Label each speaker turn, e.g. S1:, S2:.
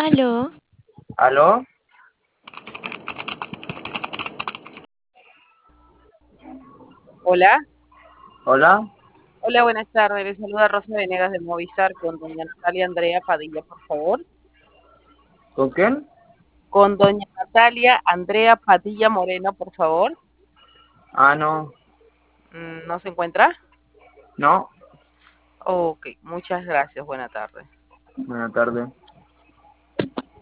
S1: Aló,
S2: ¿Aló?
S3: Hola,
S2: ¿Hola?
S3: hola, buenas tardes. Les saluda Rosa Venegas de Movistar con doña Natalia Andrea Padilla, por favor.
S2: ¿Con quién?
S3: Con doña Natalia Andrea Padilla Moreno, por favor.
S2: Ah, no,
S3: ¿No se encuentra?
S2: no.
S3: Ok, muchas gracias. Buena tarde.
S2: Buenas tardes.